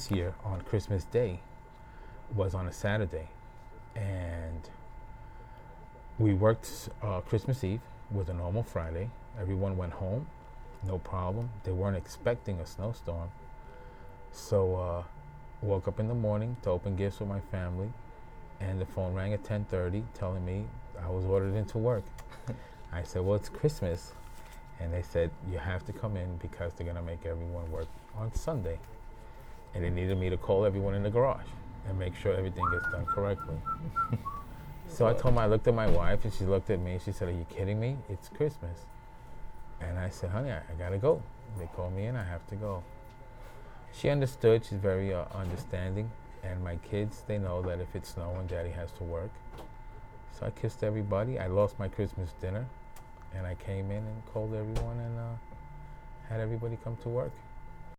this year on Christmas Day was on a Saturday, and we worked Christmas Eve was a normal Friday. Everyone went home, no problem. They weren't expecting a snowstorm. So woke up in the morning to open gifts with my family, and the phone rang at 10:30 telling me I was ordered into work. I said, well, it's Christmas. And they said, you have to come in because they're going to make everyone work on Sunday. And they needed me to call everyone in the garage and make sure everything gets done correctly. So I told her, I looked at my wife, and she looked at me, and she said, are you kidding me? It's Christmas. And I said, honey, I got to go. They called me in, I have to go. She understood. She's very understanding. And my kids, they know that if it's snowing, Daddy has to work. So I kissed everybody. I lost my Christmas dinner. And I came in and called everyone and had everybody come to work.